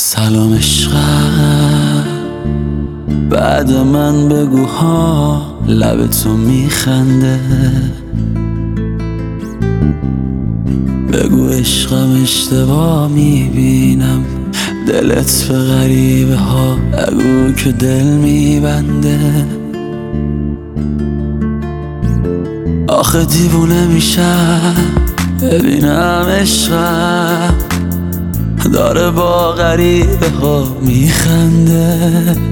سلام عشقم، بعد من بگو ها لب تو میخنده. بگو عشقم اشتباه میبینم، دلت به غریبه ها بگو که دل میبنده. آخه دیوونه میشم ببینم عشقم داره با غریبه ها میخنده.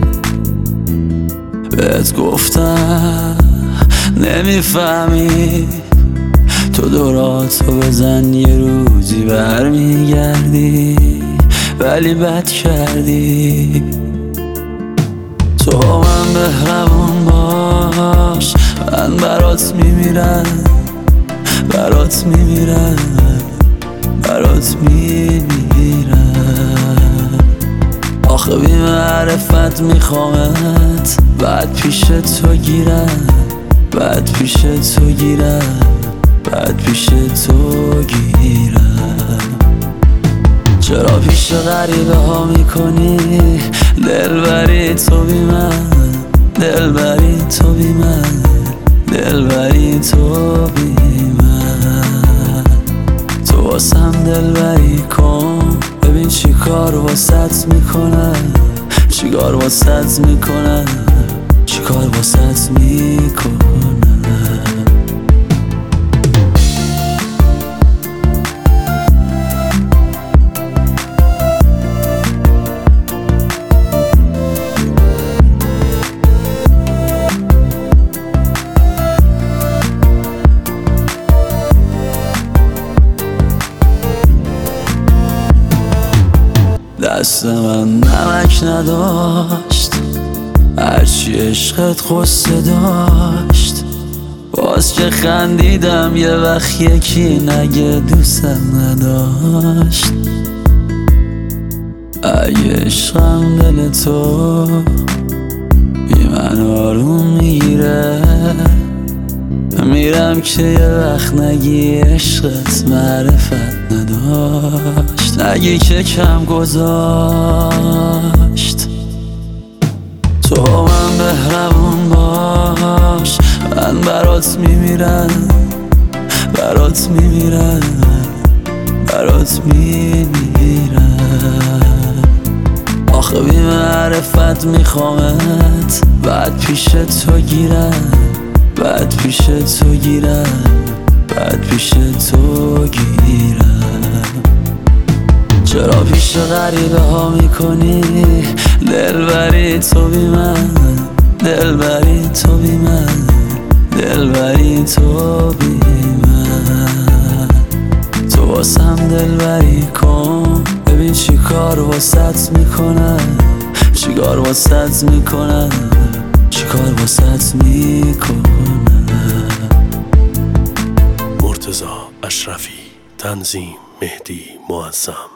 بهت گفتم نمیفهمی، تو دوراتو بزن یه روزی برمیگردی، ولی بد کردی. تو با من مهربون باش، من برات میمیرم، برات میمیرم، برات میمیرم. آخه بی معرفت میخوامت، بعد پیش تو گیرم، بعد پیش تو گیرم، بعد پیش تو گیرم. چرا پیش غریبه ها میکنی دلبری تو بی من، دلبری تو بی من، دلبری تو بی من. تو واسم دلبری کن، ببین چی کار واسط میکنم، چی کار واسط میکنم، چی کار واسط میکنم. دست من نمک نداشت، هرچی عشقت قصه داشت. باز که خندیدم یه وقت یکی نگه دوستم نداشت. اگه عشقم دل تو بی من آروم میگیره، میرم که یه وقت نگی عشقت معرفت نداشت، نگی که کم گذاشت. تو من مهربون باش، من برات میمیرم، برات میمیرم، برات میمیرم. آخه بی معرفت میخوامت، بعد پیش تو گیرم، بعد پیش تو گیرم، بعد پیش تو گیرم. چرا پیش غریبه ها میکنی دلبری تو بی من، دلبری تو بی من، دلبری تو بی من. تو واسم دلبری کن، ببین چی کار واسط میکنم، چی کار واسط میکنم، چی کار واسط میکنم. مرتضی اشرفی، تنظیم مهدی معظم.